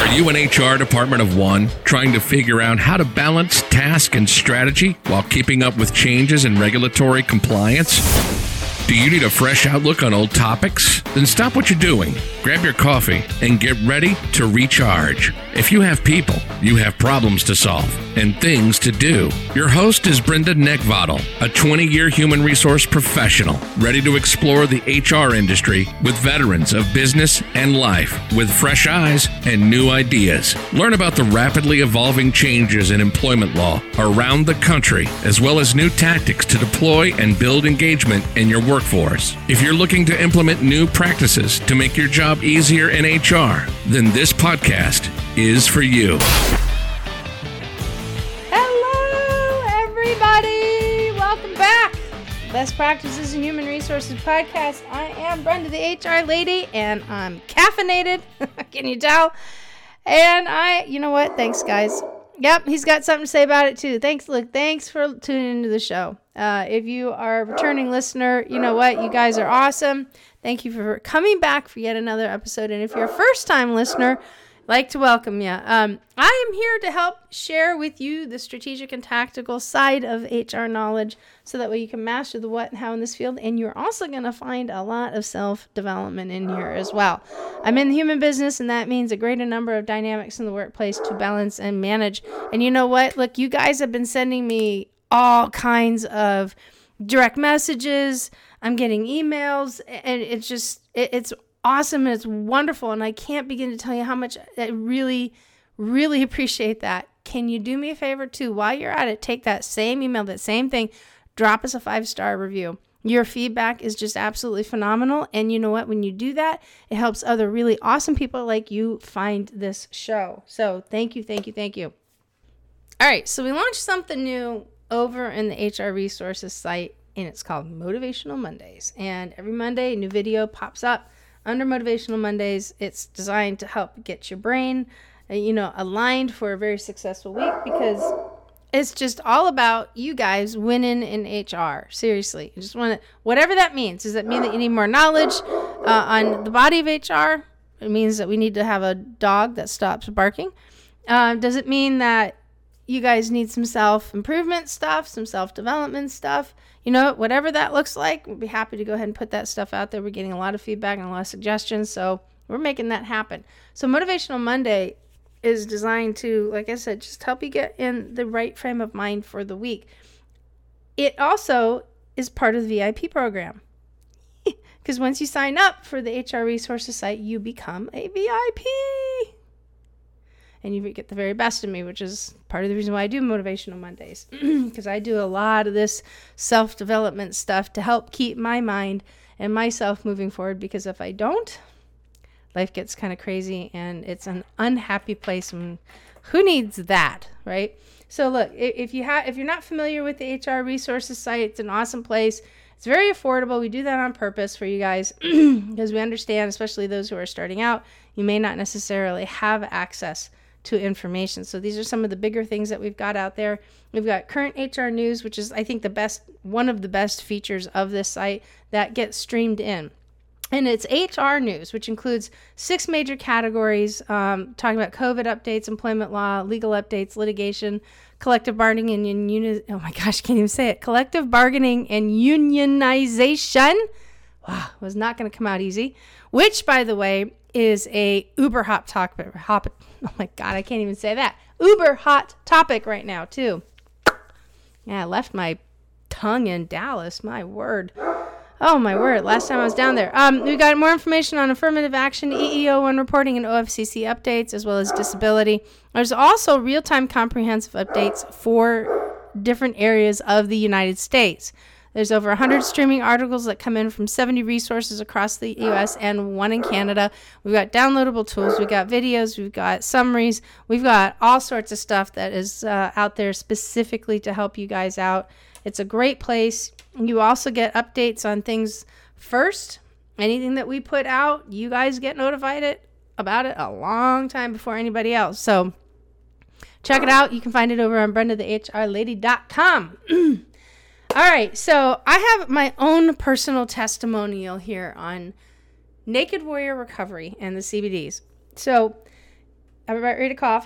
Are you an HR department of one, trying to figure out how to balance task and strategy while keeping up with changes in regulatory compliance? Do you need a fresh outlook on old topics? Then stop what you're doing, grab your coffee, and get ready to recharge. If you have people, you have problems to solve and things to do. Your host is Brenda Neckvatal, a 20-year human resource professional, ready to explore the HR industry with veterans of business and life with fresh eyes and new ideas. Learn about the rapidly evolving changes in employment law around the country, as well as new tactics to deploy and build engagement in your workforce. If you're looking to implement new practices to make your job easier in HR, then this podcast is for you. Hello, everybody. Welcome back. Best Practices in Human Resources podcast. I am Brenda, the HR lady, and I'm caffeinated. Can you tell? And you know what? Thanks, guys. Yep, he's got something to say about it, too. Thanks for tuning into the show. If you are a returning listener, you know what? You guys are awesome. Thank you for coming back for yet another episode. And if you're a first-time listener, I'd like to welcome you. I am here to help share with you the strategic and tactical side of HR knowledge so that way you can master the what and how in this field. And you're also going to find a lot of self-development in here as well. I'm in the human business, and that means a greater number of dynamics in the workplace to balance and manage. And you know what? Look, you guys have been sending me all kinds of direct messages. I'm getting emails, and it's awesome, and it's wonderful, and I can't begin to tell you how much I really, really appreciate that. Can you do me a favor, too? While you're at it, take that same email, that same thing, drop us a 5-star review. Your feedback is just absolutely phenomenal, and you know what? When you do that, it helps other really awesome people like you find this show. So thank you, thank you, thank you. All right, so we launched something new over in the HR Resources site, and it's called Motivational Mondays. And every Monday, a new video pops up under Motivational Mondays. It's designed to help get your brain, aligned for a very successful week, because it's just all about you guys winning in HR. Seriously. I just want to, whatever that means. Does that mean that you need more knowledge on the body of HR? It means that we need to have a dog that stops barking. Does it mean that you guys need some self-improvement stuff, some self-development stuff? You know, whatever that looks like, we'll be happy to go ahead and put that stuff out there. We're getting a lot of feedback and a lot of suggestions, so we're making that happen. So Motivational Monday is designed to, like I said, just help you get in the right frame of mind for the week. It also is part of the VIP program. Because once you sign up for the HR Resources site, you become a VIP. And you get the very best of me, which is part of the reason why I do Motivational Mondays. Because I do a lot of this self-development stuff to help keep my mind and myself moving forward. Because if I don't, life gets kind of crazy and it's an unhappy place. And who needs that, right? So look, if you're not familiar with the HR Resources site, it's an awesome place. It's very affordable. We do that on purpose for you guys because we understand, especially those who are starting out, you may not necessarily have access to information. So these are some of the bigger things that we've got out there. We've got current HR news, which is, I think, one of the best features of this site that gets streamed in. And it's HR news, which includes 6 major categories, talking about COVID updates, employment law, legal updates, litigation, collective bargaining and collective bargaining and unionization. Wow, was not going to come out easy. Which, by the way, is a uber hot topic. Oh my God, I can't even say that. Uber hot topic right now, too. Yeah, I left my tongue in Dallas. My word. Oh, my word. Last time I was down there. We got more information on affirmative action, EEO1 reporting, and OFCC updates, as well as disability. There's also real-time comprehensive updates for different areas of the United States. There's over 100 streaming articles that come in from 70 resources across the U.S. and 1 in Canada. We've got downloadable tools. We've got videos. We've got summaries. We've got all sorts of stuff that is out there specifically to help you guys out. It's a great place. You also get updates on things first. Anything that we put out, you guys get notified about it a long time before anybody else. So check it out. You can find it over on BrendaTheHRLady.com. All right, so I have my own personal testimonial here on Naked Warrior Recovery and the CBDs. So I'm about ready to cough.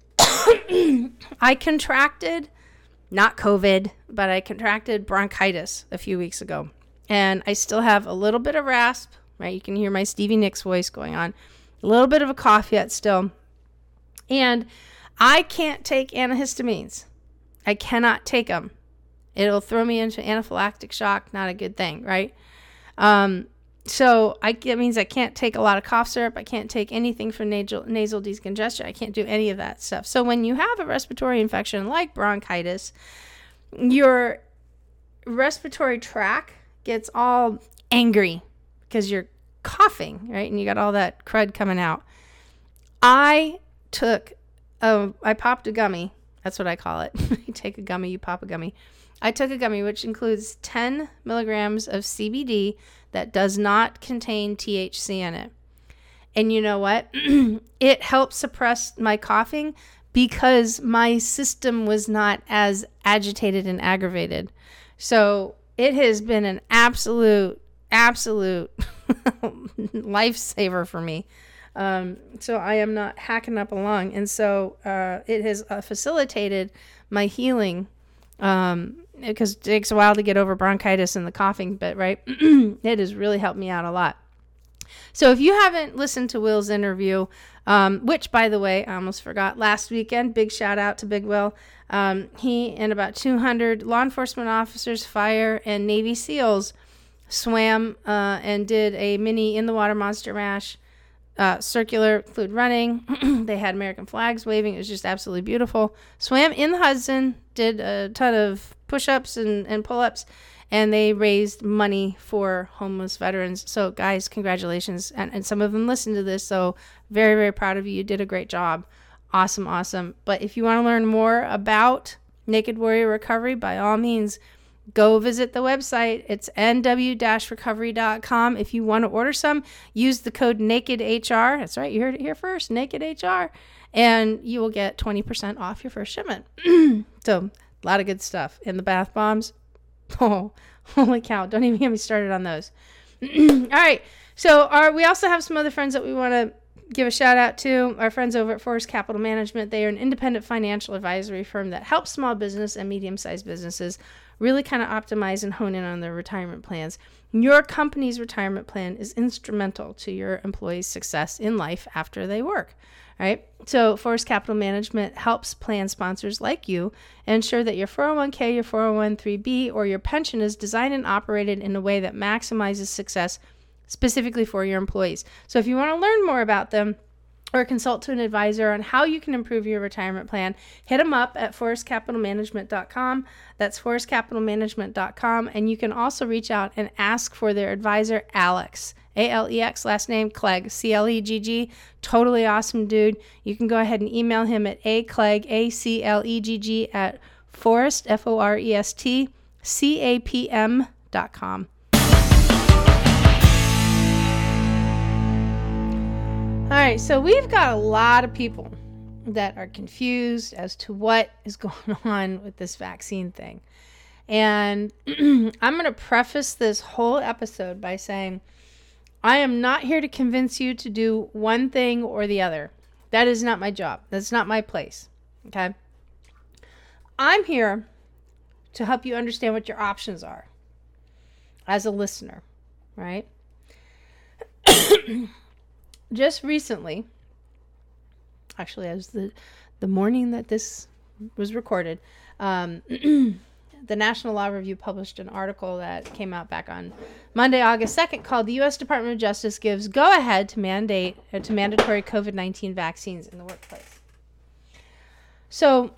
I contracted, not COVID, but I contracted bronchitis a few weeks ago. And I still have a little bit of rasp, right? You can hear my Stevie Nicks voice going on. A little bit of a cough yet still. And I can't take antihistamines. I cannot take them. It'll throw me into anaphylactic shock. Not a good thing, right? So it means I can't take a lot of cough syrup. I can't take anything for nasal decongestion. I can't do any of that stuff. So when you have a respiratory infection like bronchitis, your respiratory tract gets all angry because you're coughing, right? And you got all that crud coming out. I popped a gummy. That's what I call it. You take a gummy, you pop a gummy. I took a gummy which includes 10 milligrams of CBD that does not contain THC in it. And you know what? It helped suppress my coughing because my system was not as agitated and aggravated. So it has been an absolute lifesaver for me. So I am not hacking up a lung. And so it has facilitated my healing because it takes a while to get over bronchitis and the coughing bit, right? It has really helped me out a lot. So if you haven't listened to Will's interview, which, by the way, I almost forgot, last weekend, big shout out to Big Will. He and about 200 law enforcement officers, fire, and Navy SEALs swam and did a mini In the Water Monster Mash, circular, include running. They had American flags waving. It was just absolutely beautiful. Swam in the Hudson, did a ton of push-ups and pull-ups, and they raised money for homeless veterans. So, guys, congratulations. And some of them listen to this, so very, very proud of you. You did a great job. Awesome. But if you want to learn more about Naked Warrior Recovery, by all means, go visit the website. It's nw-recovery.com. If you want to order some, use the code NAKEDHR. That's right. You heard it here first, NAKEDHR. And you will get 20% off your first shipment. So, a lot of good stuff. And the bath bombs. Oh, holy cow. Don't even get me started on those. All right. So we also have some other friends that we want to give a shout out to. Our friends over at Forest Capital Management. They are an independent financial advisory firm that helps small business and medium-sized businesses really kind of optimize and hone in on their retirement plans. Your company's retirement plan is instrumental to your employees' success in life after they work. Right? So Forest Capital Management helps plan sponsors like you ensure that your 401k, your 401(b), or your pension is designed and operated in a way that maximizes success specifically for your employees. So if you want to learn more about them or consult to an advisor on how you can improve your retirement plan, hit them up at forestcapitalmanagement.com. That's forestcapitalmanagement.com. And you can also reach out and ask for their advisor, Alex. Alex, last name Clegg, Clegg. Totally awesome dude. You can go ahead and email him at aclegg, ACLEGG, at forest, FOREST, CAPM.com. All right, so we've got a lot of people that are confused as to what is going on with this vaccine thing. And I'm going to preface this whole episode by saying I am not here to convince you to do one thing or the other. That is not my job. That's not my place. Okay? I'm here to help you understand what your options are as a listener, right? Just recently, actually, as the morning that this was recorded, the National Law Review published an article that came out back on Monday, August 2nd, called "The U.S. Department of Justice Gives Go-Ahead to Mandatory COVID-19 Vaccines in the Workplace." So,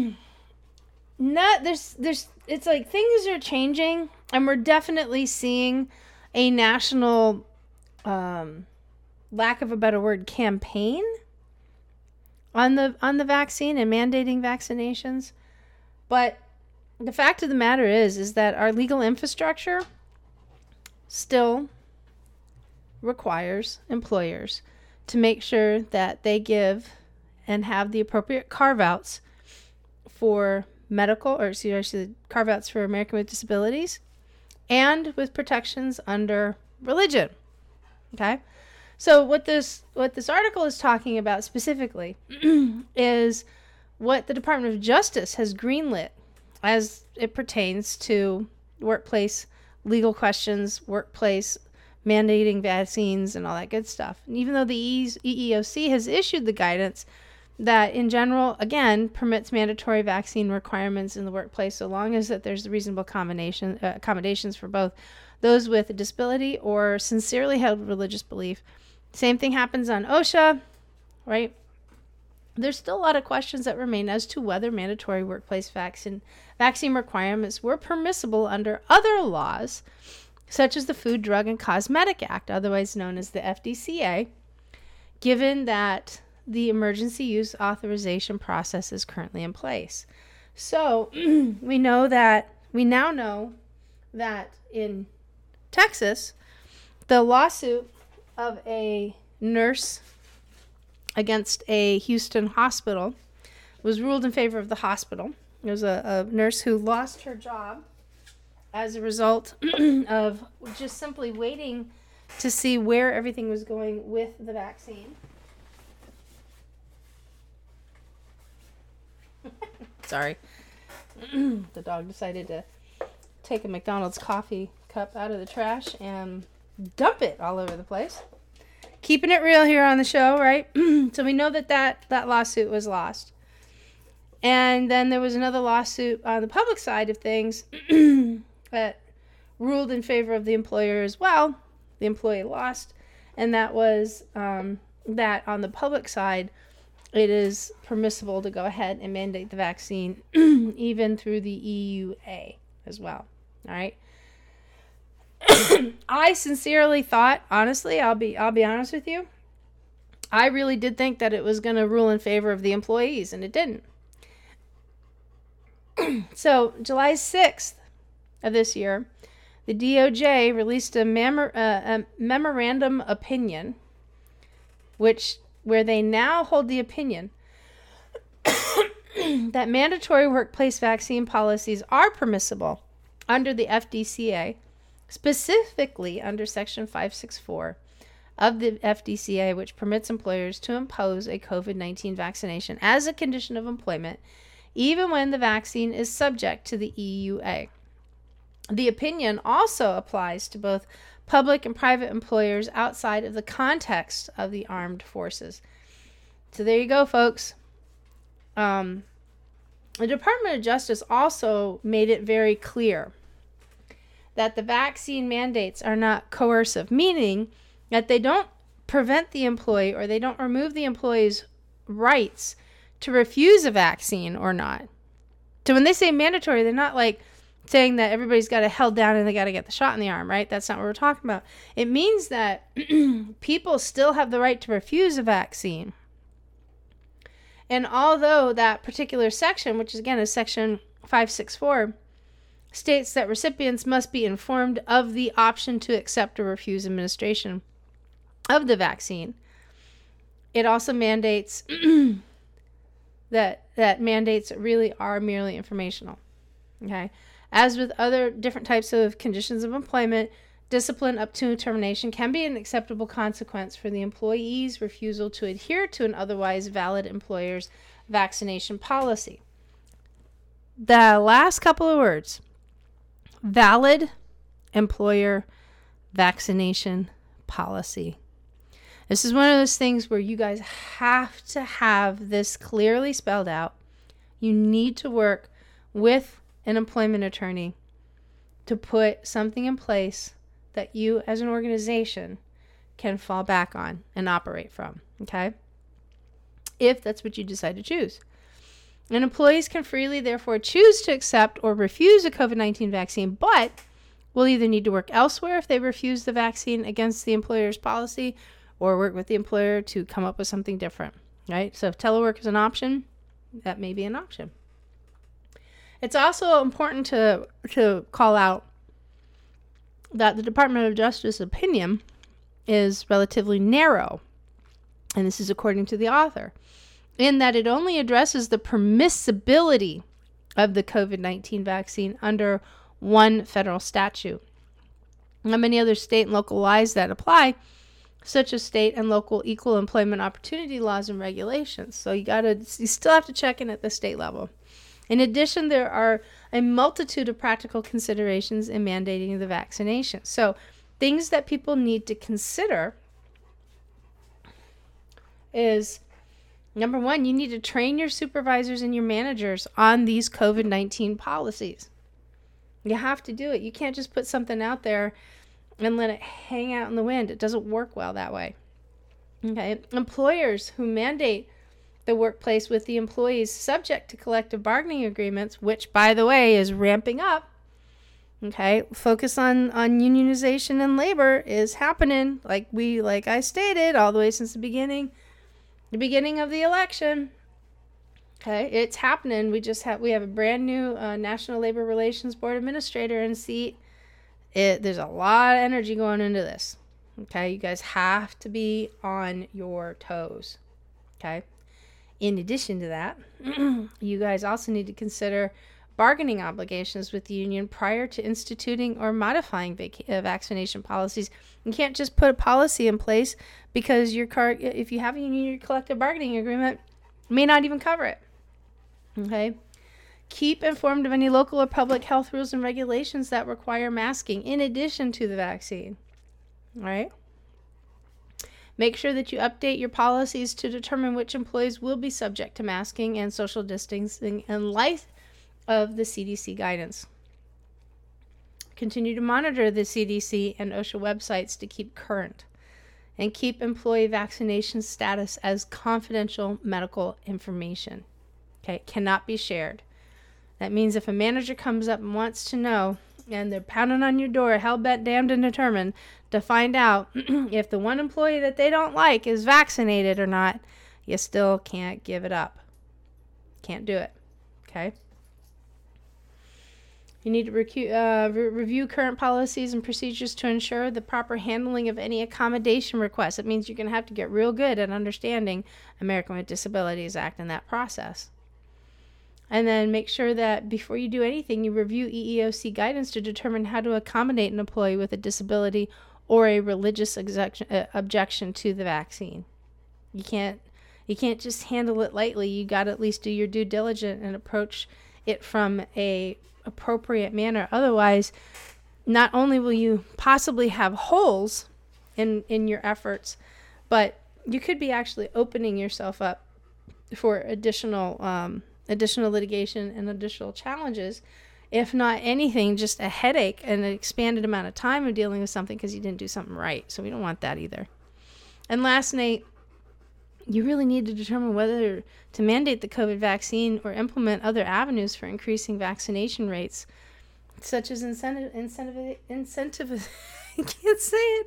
it's like things are changing, and we're definitely seeing a national, lack of a better word, campaign on the vaccine and mandating vaccinations. But the fact of the matter is that our legal infrastructure still requires employers to make sure that they give and have the appropriate carve-outs for carve-outs for Americans with disabilities and with protections under religion. Okay? So what this article is talking about specifically is what the Department of Justice has greenlit as it pertains to workplace legal questions, workplace mandating vaccines, and all that good stuff. And even though the EEOC has issued the guidance that in general, again, permits mandatory vaccine requirements in the workplace so long as that there's reasonable accommodations for both those with a disability or sincerely held religious belief. Same thing happens on OSHA, right? There's still a lot of questions that remain as to whether mandatory workplace vaccine requirements were permissible under other laws, such as the Food, Drug, and Cosmetic Act, otherwise known as the FDCA, given that the emergency use authorization process is currently in place. So we now know that in Texas, the lawsuit of a nurse against a Houston hospital was ruled in favor of the hospital. It was a nurse who lost her job as a result of just simply waiting to see where everything was going with the vaccine. Sorry. The dog decided to take a McDonald's coffee cup out of the trash and dump it all over the place. Keeping it real here on the show, right? So we know that lawsuit was lost. And then there was another lawsuit on the public side of things that ruled in favor of the employer as well. The employee lost. And that was that on the public side, it is permissible to go ahead and mandate the vaccine even through the EUA as well. All right. I sincerely thought, honestly, I'll be honest with you, I really did think that it was going to rule in favor of the employees, and it didn't. So, July 6th of this year, the DOJ released a memorandum opinion, where they now hold the opinion that mandatory workplace vaccine policies are permissible under the FDCA, specifically under Section 564 of the FDCA, which permits employers to impose a COVID-19 vaccination as a condition of employment, even when the vaccine is subject to the EUA. The opinion also applies to both public and private employers outside of the context of the armed forces. So there you go, folks. The Department of Justice also made it very clear that the vaccine mandates are not coercive, meaning that they don't prevent the employee or they don't remove the employee's rights to refuse a vaccine or not. So when they say mandatory, they're not like saying that everybody's got it held down and they got to get the shot in the arm, right? That's not what we're talking about. It means that people still have the right to refuse a vaccine. And although that particular section, which again is Section 564, states that recipients must be informed of the option to accept or refuse administration of the vaccine, it also mandates that mandates really are merely informational. Okay? As with other different types of conditions of employment, discipline up to termination can be an acceptable consequence for the employee's refusal to adhere to an otherwise valid employer's vaccination policy. The last couple of words: valid employer vaccination policy. This is one of those things where you guys have to have this clearly spelled out. You need to work with an employment attorney to put something in place that you as an organization can fall back on and operate from, okay? If that's what you decide to choose. And employees can freely, therefore, choose to accept or refuse a COVID-19 vaccine, but will either need to work elsewhere if they refuse the vaccine against the employer's policy or work with the employer to come up with something different, right? So if telework is an option, that may be an option. It's also important to call out that the Department of Justice opinion is relatively narrow, and this is according to the author, in that it only addresses the permissibility of the COVID-19 vaccine under one federal statute. How many other state and local laws that apply such as state and local equal employment opportunity laws and regulations. So you still have to check in at the state level. In addition, there are a multitude of practical considerations in mandating the vaccination. So things that people need to consider is, number one, you need to train your supervisors and your managers on these COVID-19 policies. You have to do it. You can't just put something out there and let it hang out in the wind. It doesn't work well that way. Okay. Employers who mandate the workplace with the employees subject to collective bargaining agreements, which, by the way, is ramping up. Okay. Focus on unionization and labor is happening, like I stated, all the way since the beginning of the election. Okay. It's happening. We have a brand new National Labor Relations Board administrator in seat. There's a lot of energy going into this. Okay. You guys have to be on your toes. Okay. In addition to that, you guys also need to consider bargaining obligations with the union prior to instituting or modifying vaccination policies. You can't just put a policy in place because if you have a union, your collective bargaining agreement may not even cover it. Okay. Keep informed of any local or public health rules and regulations that require masking in addition to the vaccine. All right. Make sure that you update your policies to determine which employees will be subject to masking and social distancing in light of the CDC guidance. Continue to monitor the CDC and OSHA websites to keep current, and keep employee vaccination status as confidential medical information. Okay, it cannot be shared. That means if a manager comes up and wants to know, and they're pounding on your door, hell-bent, damned, and determined to find out if the one employee that they don't like is vaccinated or not, you still can't give it up. Can't do it. Okay? You need to review current policies and procedures to ensure the proper handling of any accommodation requests. It means you're going to have to get real good at understanding American with Disabilities Act in that process. And then make sure that before you do anything, you review EEOC guidance to determine how to accommodate an employee with a disability or a religious objection to the vaccine. You can't just handle it lightly. You got to at least do your due diligence and approach it from a appropriate manner. Otherwise, not only will you possibly have holes in your efforts, but you could be actually opening yourself up for additional litigation and additional challenges, if not anything, just a headache and an expanded amount of time of dealing with something because you didn't do something right. So we don't want that either. And last, Nate, you really need to determine whether to mandate the COVID vaccine or implement other avenues for increasing vaccination rates, such as incentive I can't say it.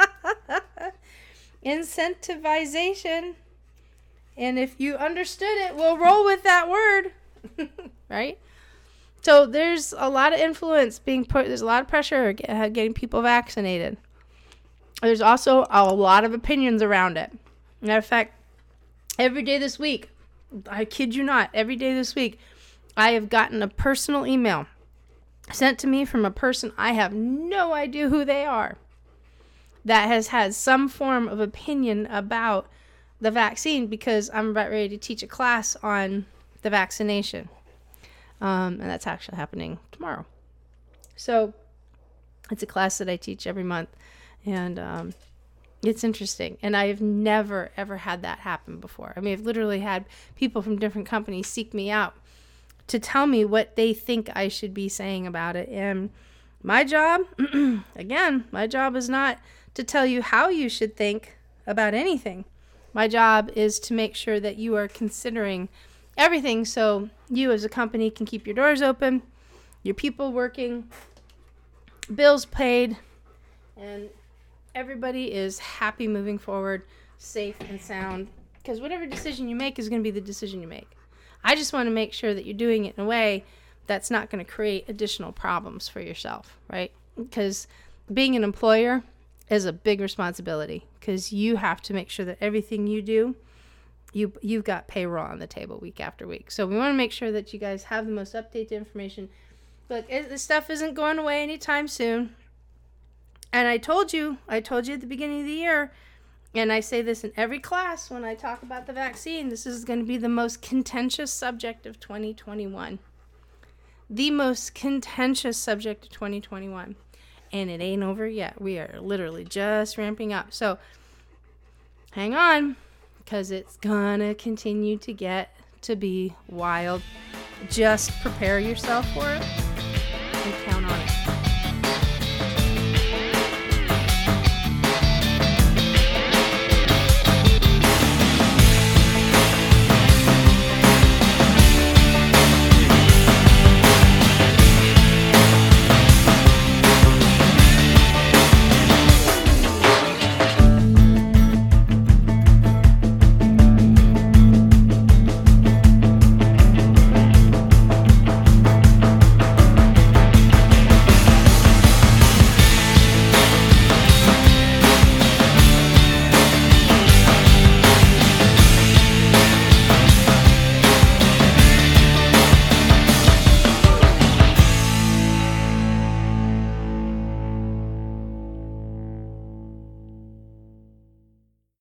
Incentivization. And if you understood it, we'll roll with that word, right? So there's a lot of influence being put. There's a lot of pressure getting people vaccinated. There's also a lot of opinions around it. Matter of fact, every day this week, I kid you not, every day this week, I have gotten a personal email sent to me from a person I have no idea who they are that has had some form of opinion about the vaccine because I'm about ready to teach a class on the vaccination. And that's actually happening tomorrow. So it's a class that I teach every month. And it's interesting. And I've never, ever had that happen before. I mean, I've literally had people from different companies seek me out to tell me what they think I should be saying about it. And my job, again, my job is not to tell you how you should think about anything. My job is to make sure that you are considering everything so you as a company can keep your doors open, your people working, bills paid, and everybody is happy moving forward, safe and sound. Because whatever decision you make is going to be the decision you make. I just want to make sure that you're doing it in a way that's not going to create additional problems for yourself, right? Because being an employer is a big responsibility because you have to make sure that everything you do, you've got payroll on the table week after week. So we want to make sure that you guys have the most updated information. Look, this stuff isn't going away anytime soon. And I told you at the beginning of the year and I say this in every class when I talk about the vaccine, this is going to be the most contentious subject of 2021. The most contentious subject of 2021. And it ain't over yet. We are literally just ramping up. So hang on, because it's gonna continue to get to be wild. Just prepare yourself for it and count